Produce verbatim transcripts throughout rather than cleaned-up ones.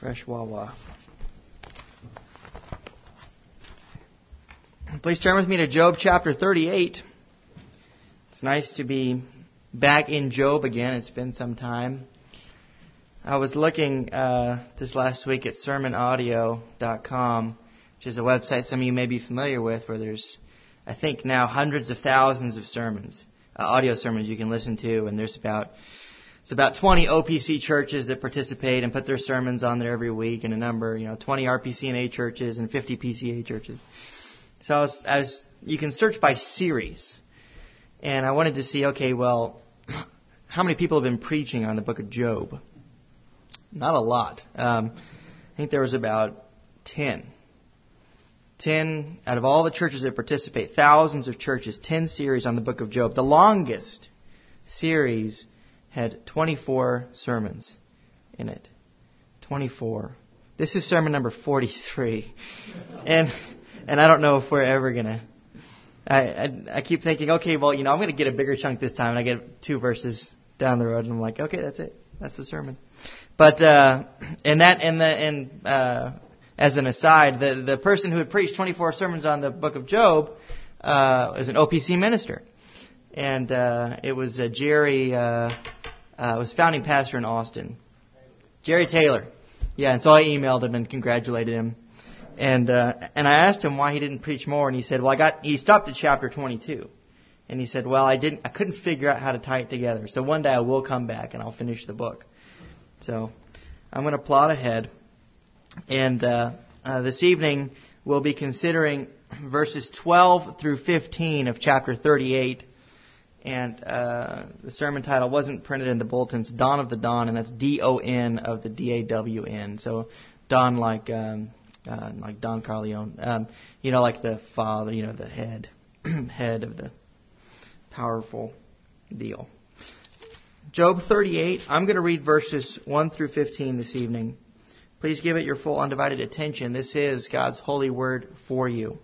Fresh Wawa. Please turn with me to Job chapter thirty-eight. It's nice to be back in Job again. It's been some time. I was looking uh, this last week at sermon audio dot com, which is a website some of you may be familiar with, where there's, I think now, hundreds of thousands of sermons, uh, audio sermons you can listen to, and there's about It's about twenty O P C churches that participate and put their sermons on there every week, and a number, you know, twenty R P C N A churches and fifty P C A churches. So I was, I was, you can search by series. And I wanted to see, okay, well, how many people have been preaching on the book of Job? Not a lot. Um, I think there was about ten. Ten out of all the churches that participate, thousands of churches, ten series on the book of Job. The longest series had twenty-four sermons in it. twenty-four. This is sermon number forty-three. And and I don't know if we're ever going to... I, I I keep thinking, okay, well, you know, I'm going to get a bigger chunk this time. And I get two verses down the road, and I'm like, okay, that's it. That's the sermon. But, uh, and that, and the, and, uh, as an aside, the, the person who had preached twenty-four sermons on the book of Job, uh, is an O P C minister. And, uh, it was uh, Jerry, uh, uh, was founding pastor in Austin. Jerry Taylor. Yeah, and so I emailed him and congratulated him. And, uh, and I asked him why he didn't preach more, and he said, well, I got, he stopped at chapter twenty-two. And he said, well, I didn't, I couldn't figure out how to tie it together. So one day I will come back and I'll finish the book. So I'm going to plot ahead. And, uh, uh, this evening we'll be considering verses twelve through fifteen of chapter thirty-eight. And, uh, the sermon title wasn't printed in the bulletin. It's Dawn of the Dawn, and that's D O N of the D A W N. So Dawn like, um, uh, like Don Corleone. Um, you know, like the father, you know, the head, head of the powerful deal. Job thirty-eight, I'm going to read verses one through fifteen this evening. Please give it your full undivided attention. This is God's holy word for you.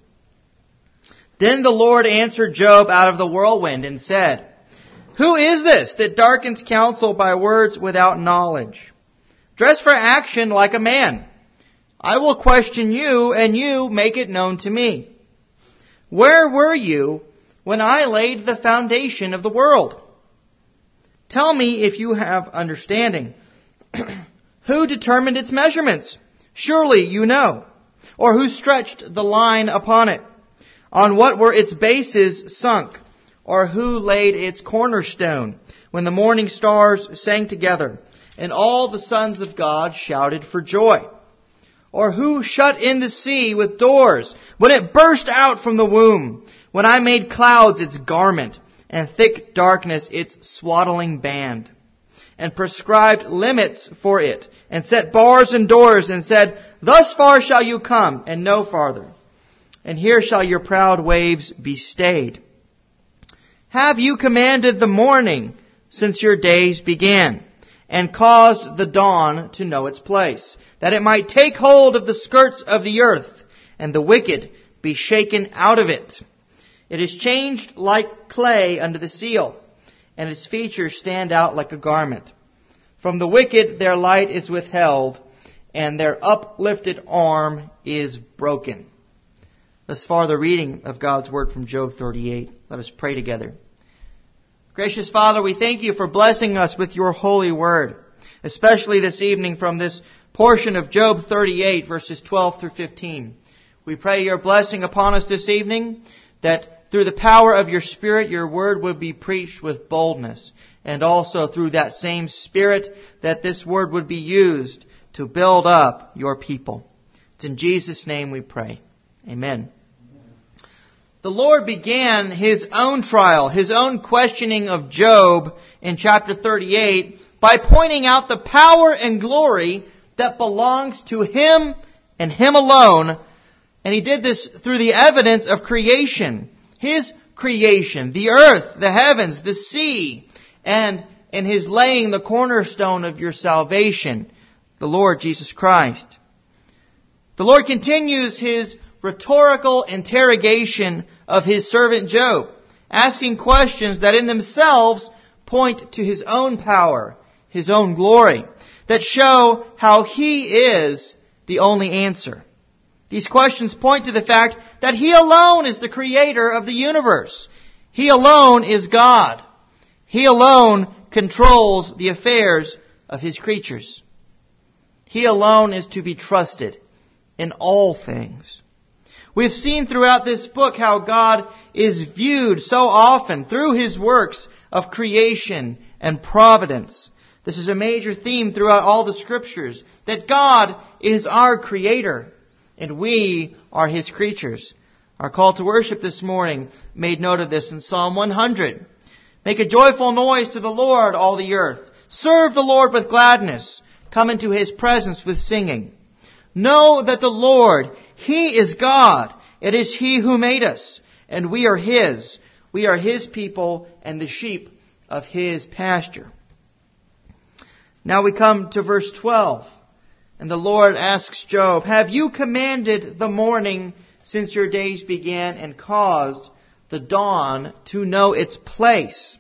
Then the Lord answered Job out of the whirlwind and said, who is this that darkens counsel by words without knowledge? Dress for action like a man. I will question you, and you make it known to me. Where were you when I laid the foundation of the world? Tell me if you have understanding. Who determined its measurements? Surely you know. Or who stretched the line upon it? On what were its bases sunk? Or who laid its cornerstone when the morning stars sang together and all the sons of God shouted for joy? Or who shut in the sea with doors when it burst out from the womb? When I made clouds its garment and thick darkness its swaddling band, and prescribed limits for it, and set bars and doors, and said, thus far shall you come, and no farther, and here shall your proud waves be stayed. Have you commanded the morning since your days began, and caused the dawn to know its place, that it might take hold of the skirts of the earth, and the wicked be shaken out of it? It is changed like clay under the seal, and its features stand out like a garment. From the wicked their light is withheld, and their uplifted arm is broken. Thus far the reading of God's word from Job thirty-eight. Let us pray together. Gracious Father, we thank you for blessing us with your holy word, especially this evening from this portion of Job thirty-eight, verses twelve through fifteen. We pray your blessing upon us this evening, that through the power of your Spirit, your word would be preached with boldness. And also through that same Spirit, that this word would be used to build up your people. It's in Jesus' name we pray. Amen. The Lord began His own trial, His own questioning of Job in chapter thirty-eight by pointing out the power and glory that belongs to Him and Him alone. And He did this through the evidence of creation. His creation, the earth, the heavens, the sea, and in His laying the cornerstone of your salvation, the Lord Jesus Christ. The Lord continues His rhetorical interrogation of His servant Job, asking questions that in themselves point to His own power, His own glory. that show how He is the only answer. These questions point to the fact that He alone is the creator of the universe. He alone is God. He alone controls the affairs of His creatures. He alone is to be trusted in all things. We've seen throughout this book how God is viewed so often through His works of creation and providence. This is a major theme throughout all the Scriptures, that God is our Creator and we are His creatures. Our call to worship this morning made note of this in Psalm one hundred. Make a joyful noise to the Lord, all the earth. Serve the Lord with gladness. Come into His presence with singing. Know that the Lord, He is God. It is He who made us, and we are His. We are His people and the sheep of His pasture. Now we come to verse twelve. And the Lord asks Job, have you commanded the morning since your days began and caused the dawn to know its place?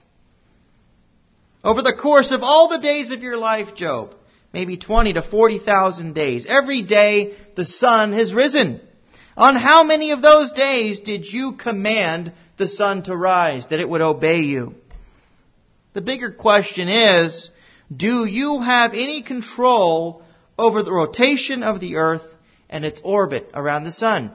Over the course of all the days of your life, Job, maybe twenty to forty thousand days, every day the sun has risen. On how many of those days did you command the sun to rise, that it would obey you? The bigger question is, do you have any control over the rotation of the earth and its orbit around the sun?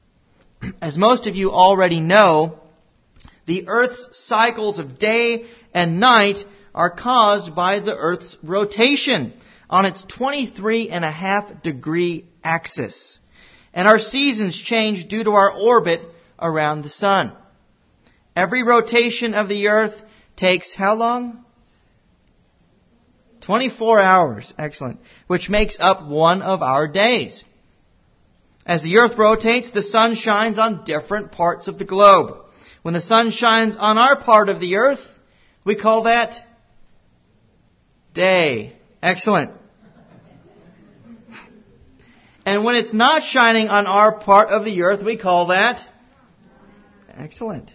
As most of you already know, the earth's cycles of day and night are caused by the earth's rotation on its twenty-three and a half degree axis. And our seasons change due to our orbit around the sun. Every rotation of the earth takes how long? twenty-four hours. Excellent. Which makes up one of our days. As the earth rotates, the sun shines on different parts of the globe. When the sun shines on our part of the earth, we call that day. Excellent. And when it's not shining on our part of the earth, we call that excellent.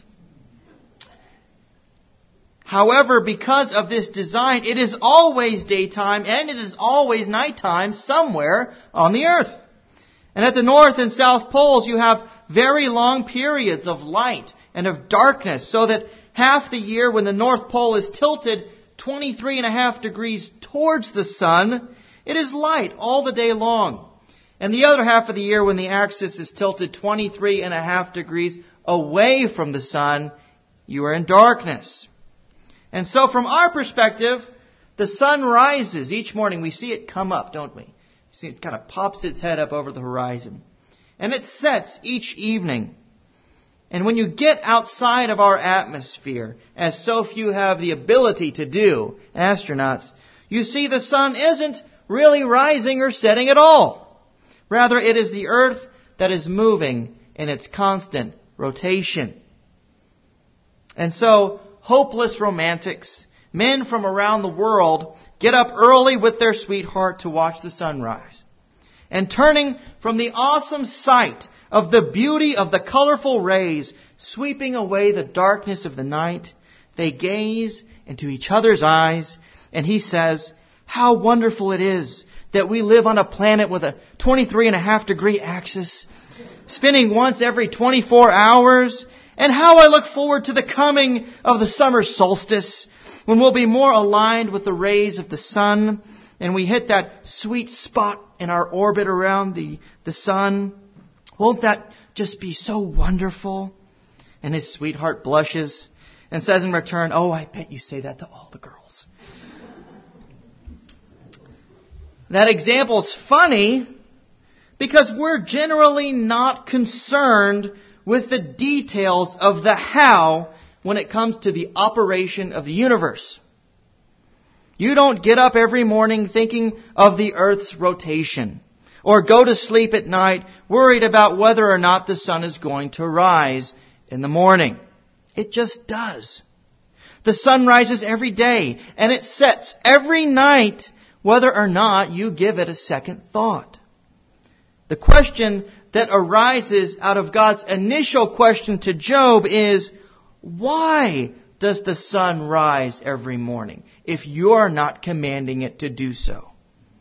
However, because of this design, it is always daytime and it is always nighttime somewhere on the earth. And at the north and south poles, you have very long periods of light and of darkness, so that half the year when the North Pole is tilted twenty-three and a half degrees towards the sun, it is light all the day long. And the other half of the year when the axis is tilted twenty-three and a half degrees away from the sun, you are in darkness. And so from our perspective, the sun rises each morning. We see it come up, don't we? You see it kind of pops its head up over the horizon. And it sets each evening. And when you get outside of our atmosphere, as so few have the ability to do, astronauts, you see the sun isn't really rising or setting at all. Rather, it is the earth that is moving in its constant rotation. And so, hopeless romantics, men from around the world, get up early with their sweetheart to watch the sunrise. And turning from the awesome sight of the beauty of the colorful rays sweeping away the darkness of the night, they gaze into each other's eyes, and he says, how wonderful it is that we live on a planet with a twenty-three and a half degree axis, spinning once every twenty-four hours, and how I look forward to the coming of the summer solstice, when we'll be more aligned with the rays of the sun, and we hit that sweet spot in our orbit around the, the sun. Won't that just be so wonderful? And his sweetheart blushes and says in return, oh, I bet you say that to all the girls. That example's funny because we're generally not concerned with the details of the how when it comes to the operation of the universe. You don't get up every morning thinking of the earth's rotation, or go to sleep at night worried about whether or not the sun is going to rise in the morning. It just does. The sun rises every day, and it sets every night, whether or not you give it a second thought. The question that arises out of God's initial question to Job is, why does the sun rise every morning if you're not commanding it to do so?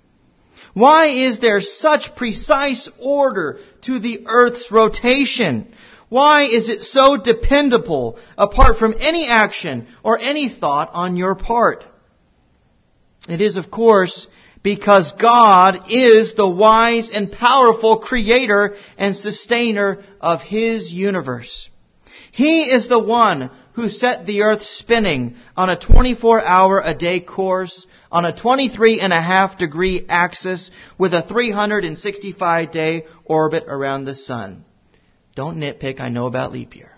Why is there such precise order to the earth's rotation? Why is it so dependable apart from any action or any thought on your part? It is, of course, because God is the wise and powerful creator and sustainer of His universe. He is the one who set the earth spinning on a twenty-four hour a day course on a twenty-three and a half degree axis with a three hundred sixty-five day orbit around the sun. Don't nitpick, I know about leap year.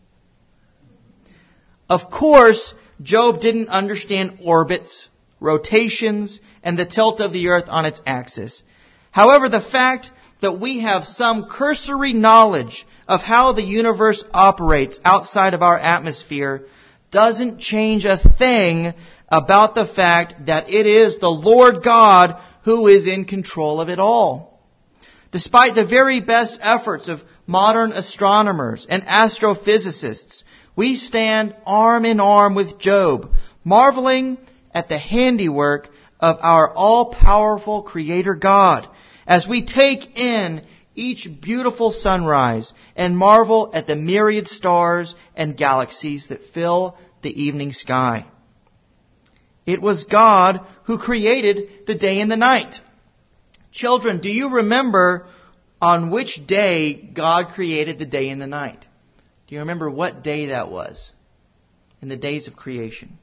Of course, Job didn't understand orbits, rotations, and the tilt of the earth on its axis. However, the fact that we have some cursory knowledge of how the universe operates outside of our atmosphere doesn't change a thing about the fact that it is the Lord God who is in control of it all. Despite the very best efforts of modern astronomers and astrophysicists, we stand arm in arm with Job, marveling at the handiwork of our all-powerful Creator God as we take in each beautiful sunrise and marvel at the myriad stars and galaxies that fill the evening sky. It was God who created the day and the night. Children, do you remember on which day God created the day and the night? Do you remember what day that was in the days of creation?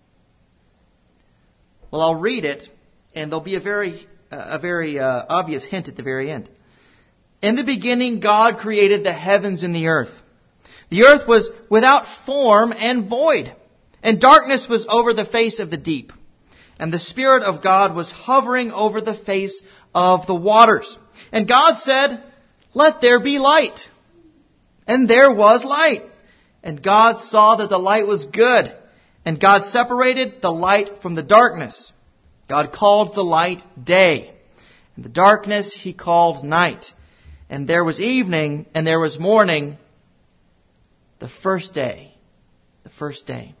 Well, I'll read it, and there'll be a very, uh, a very uh, obvious hint at the very end. In the beginning, God created the heavens and the earth. The earth was without form and void, and darkness was over the face of the deep. And the Spirit of God was hovering over the face of the waters. And God said, "Let there be light." And there was light. And God saw that the light was good. And God separated the light from the darkness. God called the light day, and the darkness He called night. And there was evening, and there was morning, the first day. The first day.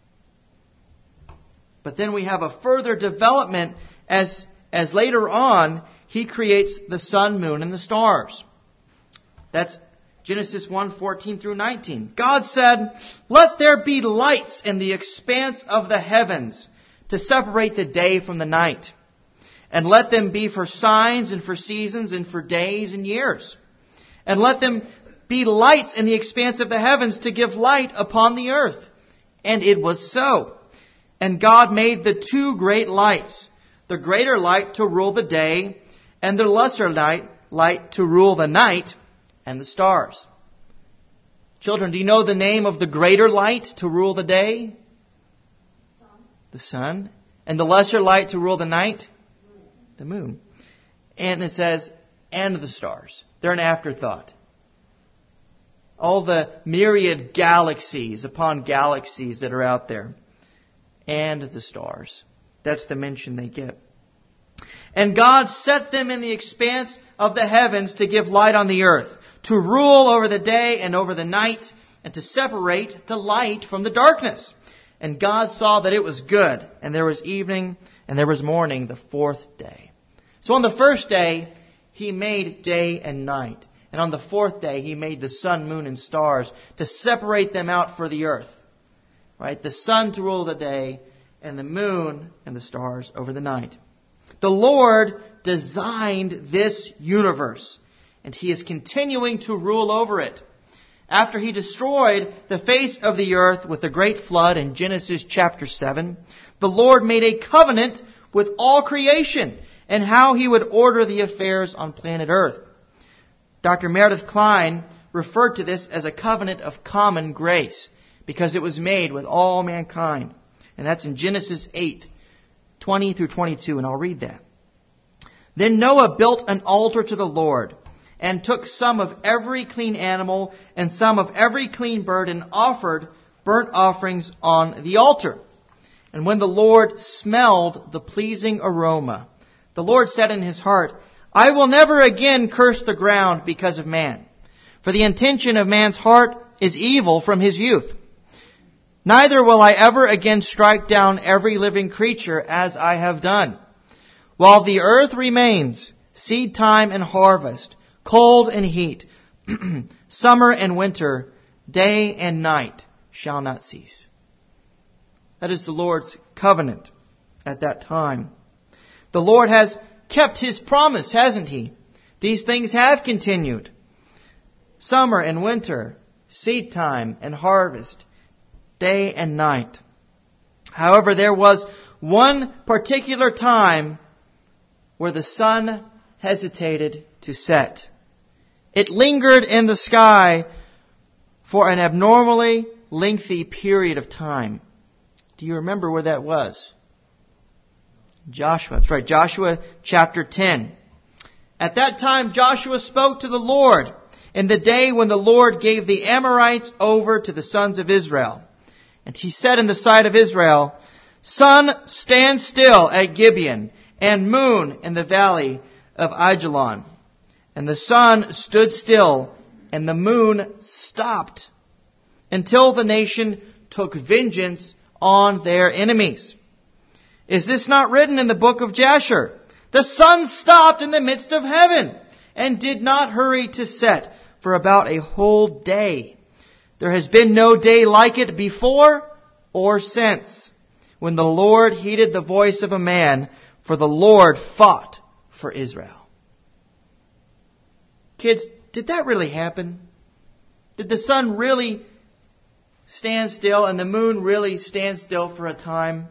But then we have a further development as, as later on He creates the sun, moon, and the stars. That's Genesis one, fourteen through nineteen. God said, "Let there be lights in the expanse of the heavens to separate the day from the night. And let them be for signs and for seasons and for days and years. And let them be lights in the expanse of the heavens to give light upon the earth." And it was so. And God made the two great lights, the greater light to rule the day, and the lesser light, light to rule the night, and the stars. Children, do you know the name of the greater light to rule the day? Sun. The sun. And the lesser light to rule the night? The moon. And it says, and the stars. They're an afterthought. All the myriad galaxies upon galaxies that are out there. And the stars. That's the mention they get. And God set them in the expanse of the heavens to give light on the earth, to rule over the day and over the night, and to separate the light from the darkness. And God saw that it was good, and there was evening, and there was morning, the fourth day. So on the first day, He made day and night. And on the fourth day, He made the sun, moon, and stars to separate them out for the earth. Right? The sun to rule the day, and the moon and the stars over the night. The Lord designed this universe, and He is continuing to rule over it. After He destroyed the face of the earth with the great flood in Genesis chapter seven, the Lord made a covenant with all creation and how He would order the affairs on planet Earth. Doctor Meredith Kline referred to this as a covenant of common grace because it was made with all mankind. And that's in Genesis eight, twenty through twenty-two, and I'll read that. Then Noah built an altar to the Lord, and took some of every clean animal and some of every clean bird, and offered burnt offerings on the altar. And when the Lord smelled the pleasing aroma, the Lord said in His heart, "I will never again curse the ground because of man, for the intention of man's heart is evil from his youth. Neither will I ever again strike down every living creature as I have done. While the earth remains, seed time and harvest, cold and heat, summer and winter, day and night shall not cease. That is the Lord's covenant at that time. The Lord has kept His promise, hasn't He? These things have continued. Summer and winter, seed time and harvest, day and night. However, there was one particular time where the sun hesitated to set. It lingered in the sky for an abnormally lengthy period of time. Do you remember where that was? Joshua. That's right, Joshua chapter ten. At that time, Joshua spoke to the Lord in the day when the Lord gave the Amorites over to the sons of Israel. And he said in the sight of Israel, Sun, stand still at Gibeon, and moon in the valley of Ajalon. And the sun stood still, and the moon stopped, until the nation took vengeance on their enemies. Is this not written in the book of Jasher? The sun stopped in the midst of heaven, and did not hurry to set for about a whole day. There has been no day like it before or since, when the Lord heeded the voice of a man, for the Lord fought for Israel. Kids, did that really happen? Did the sun really stand still and the moon really stand still for a time?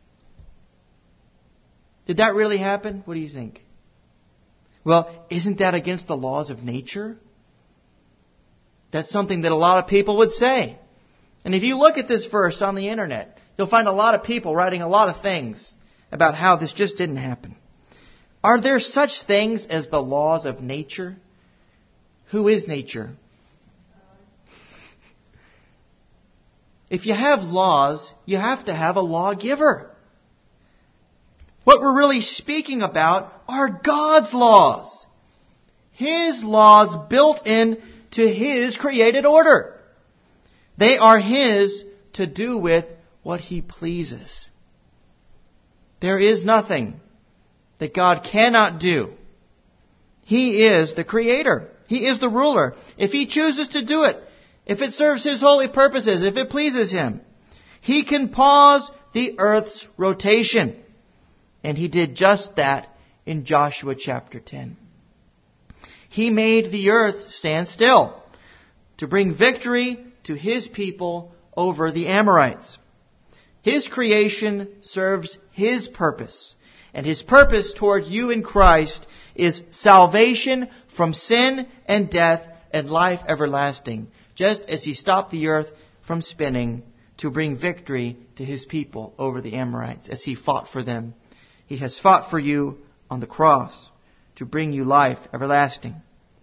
Did that really happen? What do you think? Well, isn't that against the laws of nature? That's something that a lot of people would say. And if you look at this verse on the internet, you'll find a lot of people writing a lot of things about how this just didn't happen. Are there such things as the laws of nature? Who is nature? If you have laws, you have to have a lawgiver. What we're really speaking about are God's laws. His laws built in to His created order. They are His to do with what He pleases. There is nothing that God cannot do. He is the Creator. He is the ruler. If He chooses to do it, if it serves His holy purposes, if it pleases Him, He can pause the earth's rotation. And He did just that in Joshua chapter ten. He made the earth stand still to bring victory to His people over the Amorites. His creation serves His purpose. And His purpose toward you in Christ is salvation from sin and death and life everlasting. Just as He stopped the earth from spinning to bring victory to His people over the Amorites as He fought for them. He has fought for you on the cross to bring you life everlasting.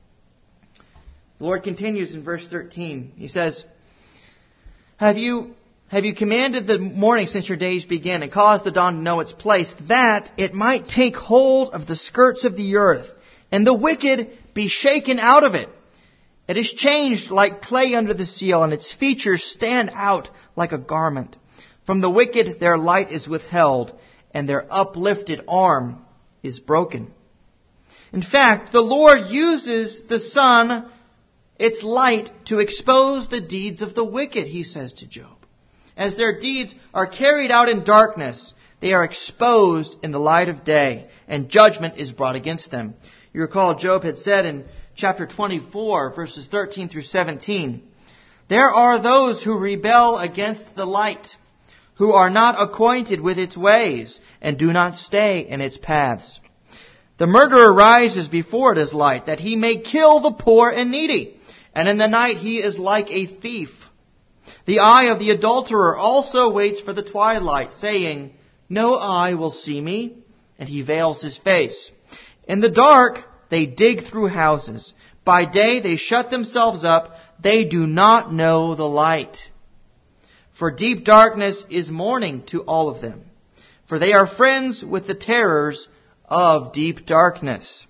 The Lord continues in verse thirteen. He says, Have you, have you commanded the morning since your days began, and caused the dawn to know its place, that it might take hold of the skirts of the earth, and the wicked be shaken out of it? It is changed like clay under the seal, and its features stand out like a garment. From the wicked their light is withheld, and their uplifted arm is broken. In fact, the Lord uses the sun, its light, to expose the deeds of the wicked, He says to Job. As their deeds are carried out in darkness, they are exposed in the light of day, and judgment is brought against them. You recall Job had said in chapter twenty-four, verses thirteen through seventeen, There are those who rebel against the light, who are not acquainted with its ways, and do not stay in its paths. The murderer rises before it as light, that he may kill the poor and needy. And in the night he is like a thief. The eye of the adulterer also waits for the twilight, saying, No eye will see me. And he veils his face. In the dark they dig through houses. By day they shut themselves up. They do not know the light. For deep darkness is morning to all of them. For they are friends with the terrors of deep darkness.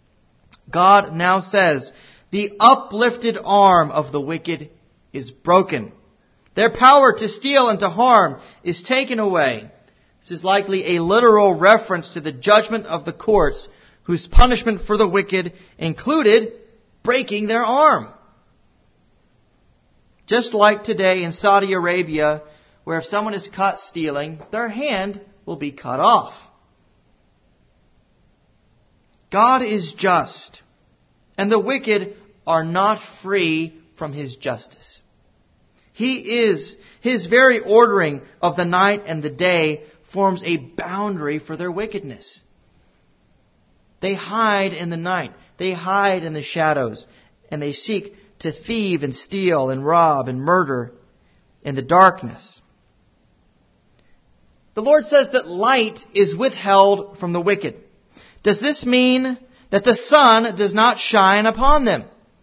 God now says, the uplifted arm of the wicked is broken. Their power to steal and to harm is taken away. This is likely a literal reference to the judgment of the courts, whose punishment for the wicked included breaking their arm. Just like today in Saudi Arabia, where if someone is caught stealing, their hand will be cut off. God is just, and the wicked are not free from His justice. He is, His very ordering of the night and the day forms a boundary for their wickedness. They hide in the night. They hide in the shadows. And they seek to thieve and steal and rob and murder in the darkness. The Lord says that light is withheld from the wicked. Does this mean that the sun does not shine upon them?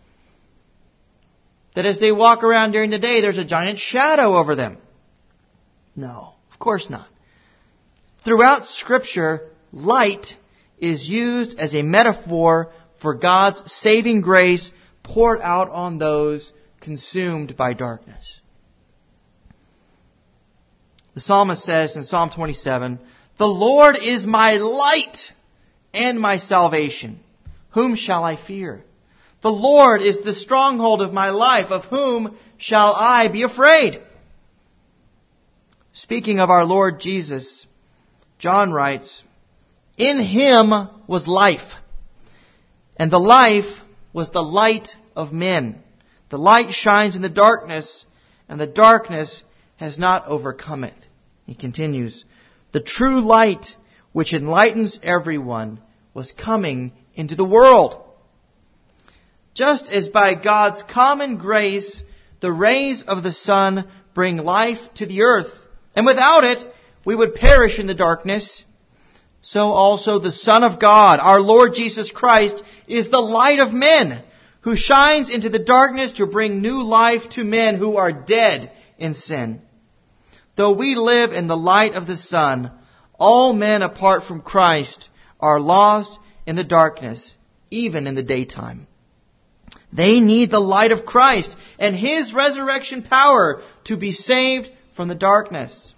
That as they walk around during the day, there's a giant shadow over them? No, of course not. Throughout Scripture, light is used as a metaphor for God's saving grace poured out on those consumed by darkness. The psalmist says in Psalm twenty-seven, "The Lord is my light and my salvation. Whom shall I fear? The Lord is the stronghold of my life. Of whom shall I be afraid?" Speaking of our Lord Jesus, John writes, "In Him was life, and the life was the light of men. The light shines in the darkness, and the darkness has not overcome it." He continues, "The true light, which enlightens everyone, was coming into the world." Just as by God's common grace, the rays of the sun bring life to the earth, and without it, we would perish in the darkness, so also the Son of God, our Lord Jesus Christ, is the light of men, who shines into the darkness to bring new life to men who are dead in sin. Though we live in the light of the sun, all men apart from Christ are lost in the darkness, even in the daytime. They need the light of Christ and His resurrection power to be saved from the darkness.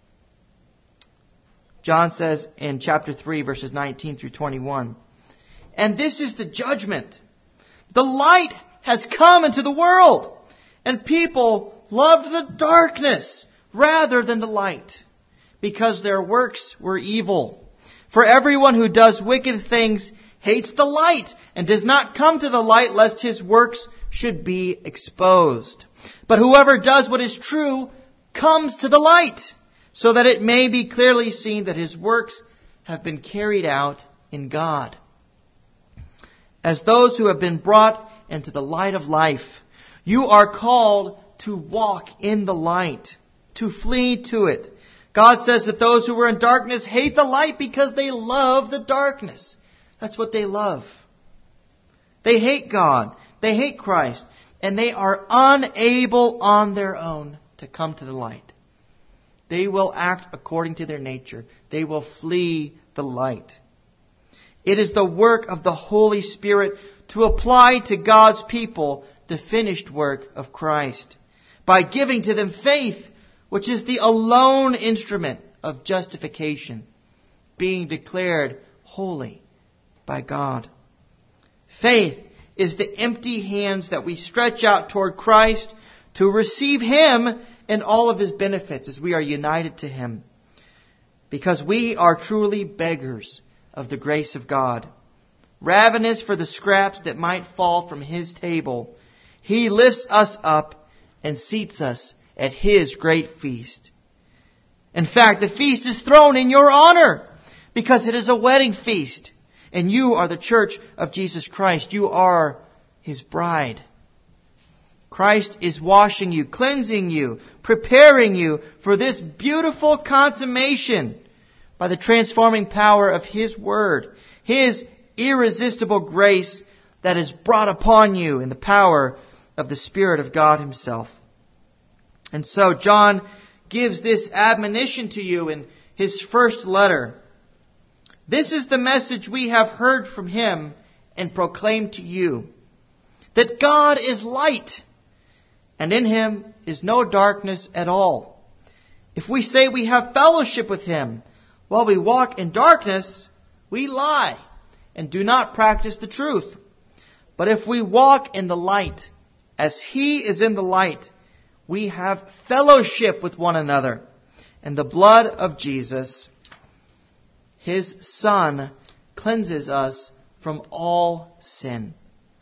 John says in chapter three, verses nineteen through twenty-one, "And this is the judgment. The light has come into the world, and people loved the darkness rather than the light, because their works were evil. For everyone who does wicked things hates the light, and does not come to the light, lest his works should be exposed. But whoever does what is true comes to the light, so that it may be clearly seen that his works have been carried out in God." As those who have been brought into the light of life, you are called to walk in the light, to flee to it. God says that those who were in darkness hate the light because they love the darkness. That's what they love. They hate God. They hate Christ. And they are unable on their own to come to the light. They will act according to their nature. They will flee the light. It is the work of the Holy Spirit to apply to God's people the finished work of Christ, by giving to them faith, which is the alone instrument of justification, being declared holy by God. Faith is the empty hands that we stretch out toward Christ to receive Him and all of His benefits as we are united to Him. Because we are truly beggars of the grace of God, ravenous for the scraps that might fall from His table, He lifts us up and seats us at His great feast. In fact, the feast is thrown in your honor, because it is a wedding feast, and you are the church of Jesus Christ. You are His bride. Christ is washing you, cleansing you, preparing you for this beautiful consummation by the transforming power of His Word, His irresistible grace that is brought upon you in the power of the Spirit of God Himself. And so John gives this admonition to you in his first letter. This is the message we have heard from Him and proclaimed to you, that God is light, and in Him is no darkness at all. If we say we have fellowship with Him, While we walk in darkness, we lie and do not practice the truth. But if we walk in the light, as He is in the light, we have fellowship with one another. And the blood of Jesus, His Son, cleanses us from all sin.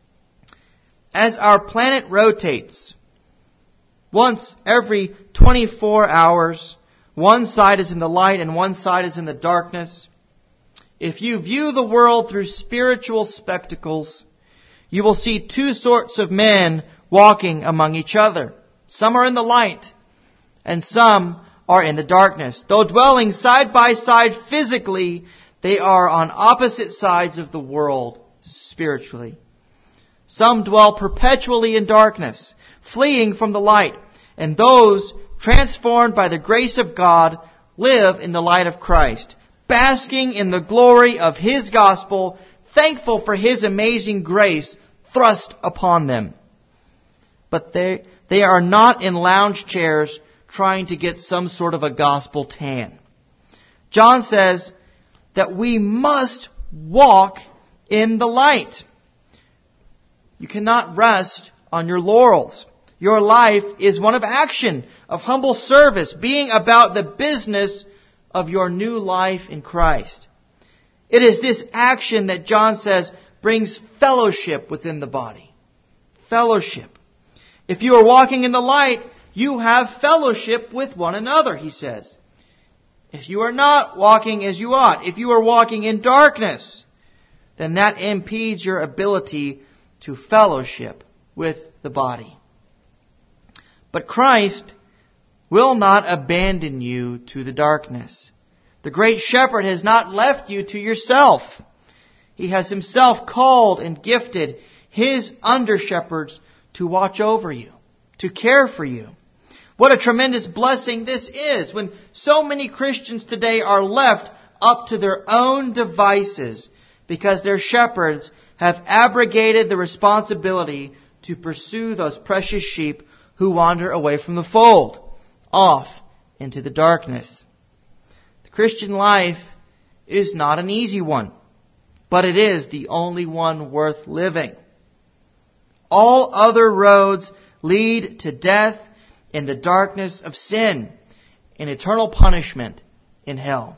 As our planet rotates, once every twenty-four hours, one side is in the light and one side is in the darkness. If you view the world through spiritual spectacles, you will see two sorts of men walking among each other. Some are in the light, and some are in the darkness. Though dwelling side by side physically, they are on opposite sides of the world spiritually. Some dwell perpetually in darkness, fleeing from the light, and those transformed by the grace of God live in the light of Christ, basking in the glory of His gospel, thankful for His amazing grace thrust upon them. But they, they are not in lounge chairs trying to get some sort of a gospel tan. John says that we must walk in the light. You cannot rest on your laurels. Your life is one of action, of humble service, being about the business of your new life in Christ. It is this action that John says brings fellowship within the body. Fellowship. If you are walking in the light, you have fellowship with one another, he says. If you are not walking as you ought, if you are walking in darkness, then that impedes your ability to fellowship with the body. But Christ will not abandon you to the darkness. The great shepherd has not left you to yourself. He has Himself called and gifted His under-shepherds to watch over you, to care for you. What a tremendous blessing this is when so many Christians today are left up to their own devices because their shepherds have abrogated the responsibility to pursue those precious sheep who wander away from the fold, off into the darkness. The Christian life is not an easy one, but it is the only one worth living. All other roads lead to death in the darkness of sin, in eternal punishment in hell.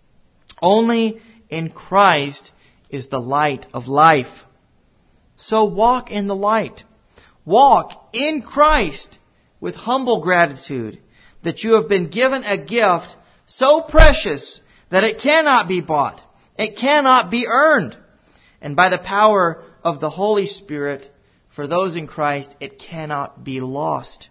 Only in Christ is the light of life. So walk in the light. Walk in Christ with humble gratitude that you have been given a gift so precious that it cannot be bought. It cannot be earned. And by the power of the Holy Spirit, for those in Christ, it cannot be lost.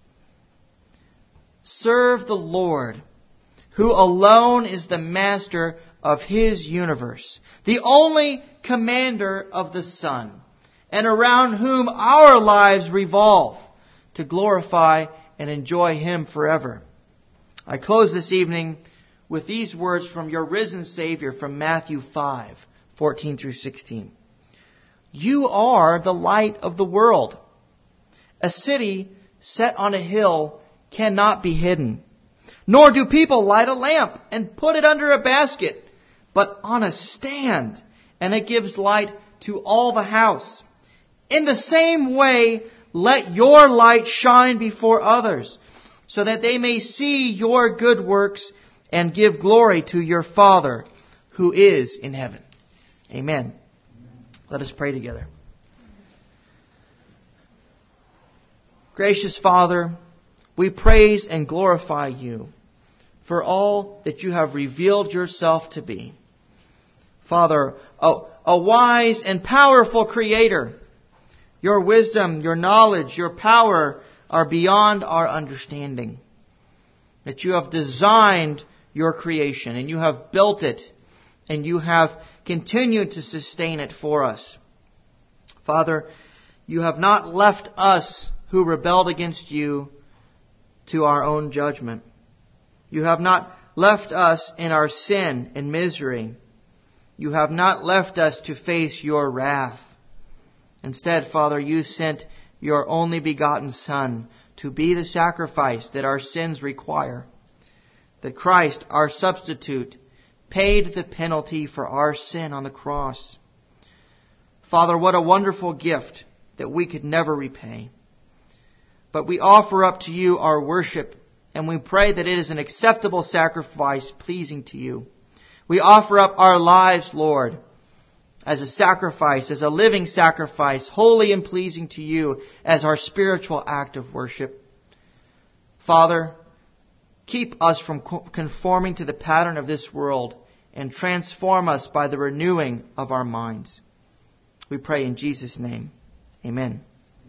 Serve the Lord, who alone is the master of His universe, the only commander of the sun, and around whom our lives revolve to glorify and enjoy Him forever. I close this evening with these words from your risen Savior from Matthew five, fourteen through sixteen. You are the light of the world. A city set on a hill cannot be hidden. Nor do people light a lamp and put it under a basket, but on a stand, and it gives light to all the house. In the same way, let your light shine before others, so that they may see your good works and give glory to your Father who is in heaven. Amen. Let us pray together. Gracious Father, we praise and glorify You for all that You have revealed Yourself to be. Father, a, a wise and powerful Creator. Your wisdom, Your knowledge, Your power are beyond our understanding. That You have designed Your creation and You have built it and You have continued to sustain it for us. Father, You have not left us who rebelled against You to our own judgment. You have not left us in our sin and misery. You have not left us to face Your wrath. Instead, Father, You sent Your only begotten Son to be the sacrifice that our sins require. That Christ, our substitute, paid the penalty for our sin on the cross. Father, what a wonderful gift that we could never repay. But we offer up to you our worship, and we pray that it is an acceptable sacrifice pleasing to you. We offer up our lives, Lord, as a sacrifice, as a living sacrifice, holy and pleasing to you, as our spiritual act of worship. Father, keep us from conforming to the pattern of this world and transform us by the renewing of our minds. We pray in Jesus' name. Amen.